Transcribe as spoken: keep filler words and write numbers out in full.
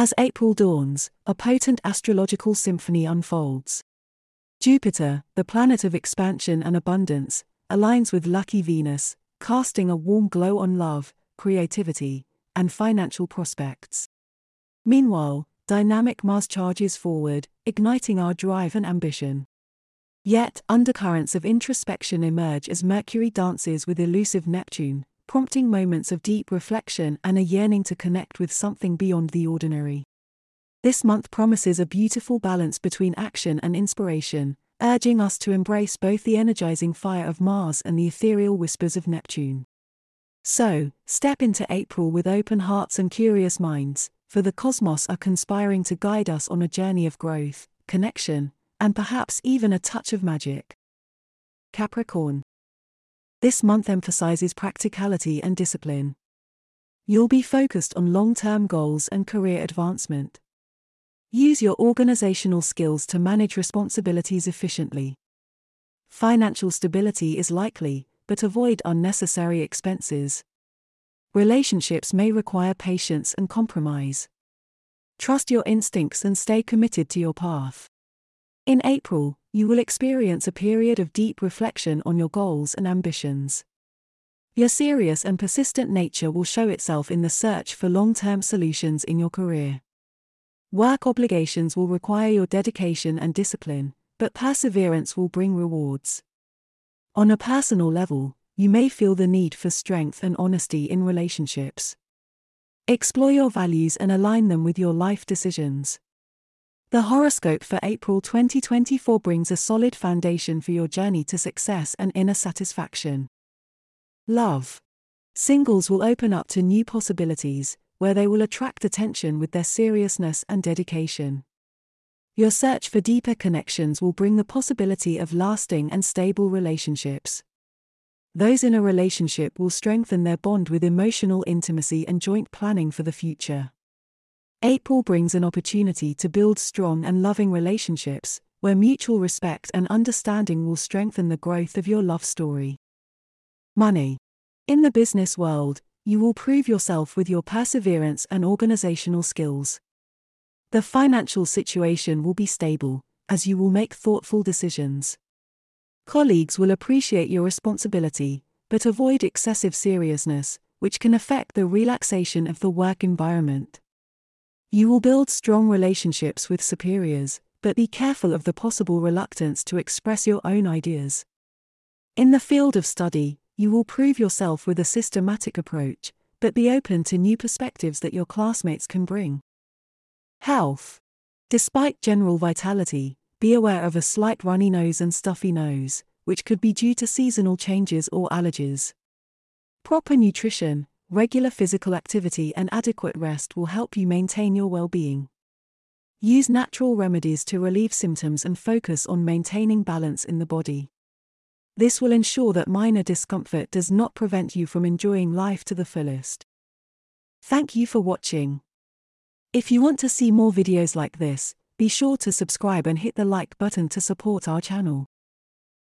As April dawns, a potent astrological symphony unfolds. Jupiter, the planet of expansion and abundance, aligns with lucky Venus, casting a warm glow on love, creativity, and financial prospects. Meanwhile, dynamic Mars charges forward, igniting our drive and ambition. Yet, undercurrents of introspection emerge as Mercury dances with elusive Neptune, prompting moments of deep reflection and a yearning to connect with something beyond the ordinary. This month promises a beautiful balance between action and inspiration, urging us to embrace both the energizing fire of Mars and the ethereal whispers of Neptune. So, step into April with open hearts and curious minds, for the cosmos are conspiring to guide us on a journey of growth, connection, and perhaps even a touch of magic. Capricorn. This month emphasizes practicality and discipline. You'll be focused on long-term goals and career advancement. Use your organizational skills to manage responsibilities efficiently. Financial stability is likely, but avoid unnecessary expenses. Relationships may require patience and compromise. Trust your instincts and stay committed to your path. In April, you will experience a period of deep reflection on your goals and ambitions. Your serious and persistent nature will show itself in the search for long-term solutions in your career. Work obligations will require your dedication and discipline, but perseverance will bring rewards. On a personal level, you may feel the need for strength and honesty in relationships. Explore your values and align them with your life decisions. The horoscope for April twenty twenty-four brings a solid foundation for your journey to success and inner satisfaction. Love. Singles will open up to new possibilities, where they will attract attention with their seriousness and dedication. Your search for deeper connections will bring the possibility of lasting and stable relationships. Those in a relationship will strengthen their bond with emotional intimacy and joint planning for the future. April brings an opportunity to build strong and loving relationships, where mutual respect and understanding will strengthen the growth of your love story. Money. In the business world, you will prove yourself with your perseverance and organizational skills. The financial situation will be stable, as you will make thoughtful decisions. Colleagues will appreciate your responsibility, but avoid excessive seriousness, which can affect the relaxation of the work environment. You will build strong relationships with superiors, but be careful of the possible reluctance to express your own ideas. In the field of study, you will prove yourself with a systematic approach, but be open to new perspectives that your classmates can bring. Health. Despite general vitality, be aware of a slight runny nose and stuffy nose, which could be due to seasonal changes or allergies. Proper nutrition, regular physical activity and adequate rest will help you maintain your well-being. Use natural remedies to relieve symptoms and focus on maintaining balance in the body. This will ensure that minor discomfort does not prevent you from enjoying life to the fullest. Thank you for watching. If you want to see more videos like this, be sure to subscribe and hit the like button to support our channel.